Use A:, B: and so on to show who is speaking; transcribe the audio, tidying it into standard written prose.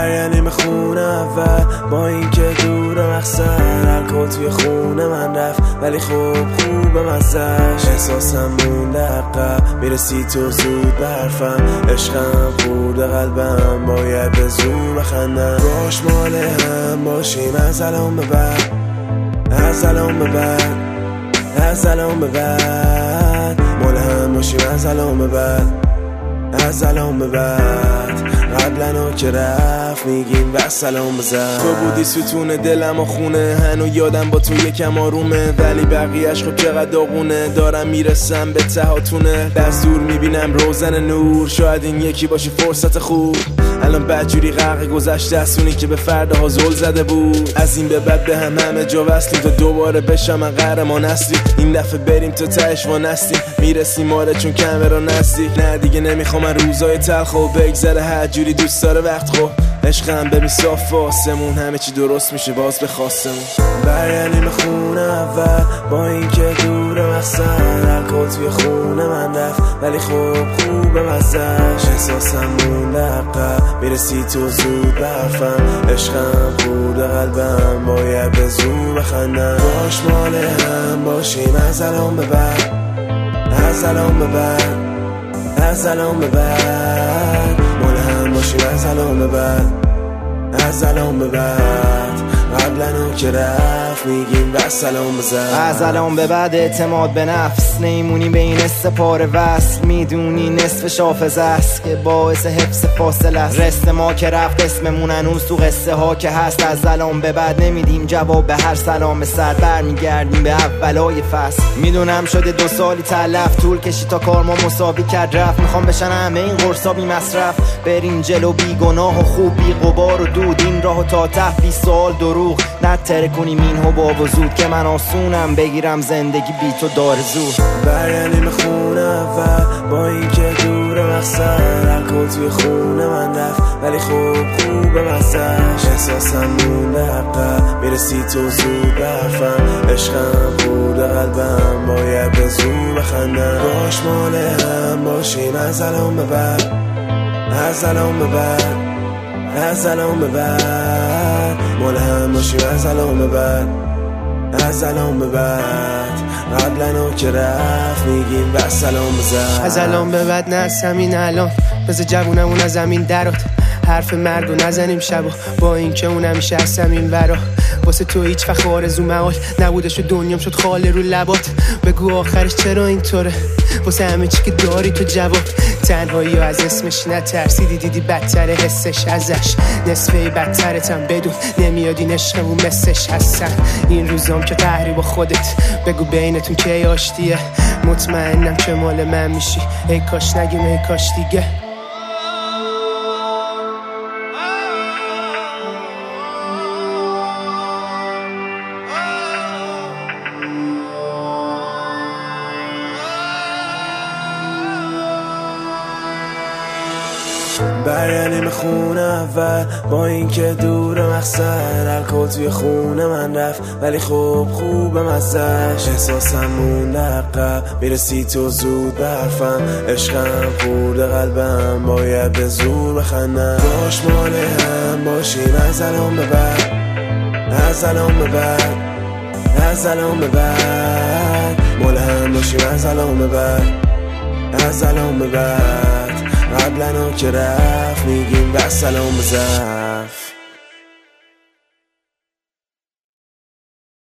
A: برگردیم خونه اول با این که دور مقصد الکل توی خونه من رفت ولی خوب مزش احساسم مونده عقب میرسی تو زود برفم عشقم خورده قلبم باید به زور بخندم باش مال هم باشیم از الان به بعد از الان به بعد از الان به بعد مال هم باشیم از الان به بعد از الان به بعد قبلا که رفت میگیم و سلام بزن تو بودی ستون دلم و خونه هنو یادم با تو یکم آرومه ولی بقیهش خب چقدر داغونه دارم میرسم به تهاتونه دست دور میبینم روزن نور شاید این یکی باشی فرصت خوب الان بدجوری غرق گذشته اسونی که به فردها زل زده بود از این به بعد به همه جا وصلیم تا دوباره بشم من قهرمان اصلی این دفعه بریم تا تهش وانستیم میرسیم آره چون کمرا نزدیک نه دیگه نمیخوام من روزای تلخ و بگذره هر جوری دوست داره وقت خب عشقم ببین صاف آسمون همه چی درست میشه باز به خواستمون برگردیم خونه اول با این که دور مقصد الکل توی خونه من رفت ولی خوب مزش احساسم مونده عقب میرسی تو زود برفم عشقم خورده قلبم باید به زور بخندم باش مال هم باشیم از الان به بعد از الان به بعد از الان به بعد مال هم باشیم از الان به بعد از الان به بعد قبلا که رفت میگیم و سلام بزن
B: از الان به بعد اعتماد به نفس نیمونی به این استپار وصل میدونی نصف حافظه است که باعث حفظ فاصله است رست ما که رفت اسممون هنوز تو قصه ها که هست از الان به بعد نمیدیم جواب به هر سلام سر برمیگردیم به اولای فصل میدونم شده 2 سالی تلف طول کشی تا کار ما مساوی کرد رفت میخوام بشن همه این قرصا بی مصرف بریم جلو بی گناه و خوب بی غبار و دود این راهو تا ته 20 سال دروغ نتره کنیم این حباب و زود که من آسونم بگیرم زندگی بی تو داره زور
A: برگردیم خونه اول با این که دور مقصد الکل توی خونه من رفت ولی خوب مزش احساسم مونده عقب میرسی تو زود برفم عشقم خورده قلبم باید به زور بخندم باش مال هم باشیم از الان به بعد از الان به بعد از الان به بعد مال هم باشیم از الان به بعد از الان به بعد قبلا که رفت میگیم و سلام بزن
C: از الان به بعد نه همین الان بذار جوونمون از زمین درات حرف مرگ رو نزنیم شبا با این که اون همیشه از زمین ورا واسه تو هیچ وقت آرزو محال نبودش و دنیام شد خاله رو لبات بگو آخرش چرا اینطوره واسه همه چی که داری تو جواب تنهایی از اسمش نترسیدی دیدی بدتر حسش ازش نصفه بدترتم بدون نمیاد این عشقمون مثلش هستن این روزام که قهری با خودت بگو بینتون که آشتیه مطمئنم که مال من میشی ای کاش نگیم ای کاش دیگه
A: برگردیم خونه اول با این که دور مقصد الکل توی خونه من رفت ولی خوب مزش احساسم مونده عقب میرسی تو زود برفم عشقم خورده قلبم باید به زور بخندم باش مال هم باشیم از الان به بعد از الان به بعد از الان به بعد مال هم باشیم از الان به بعد از الان به بعد قبلا که رفت میگیم و سلام بزن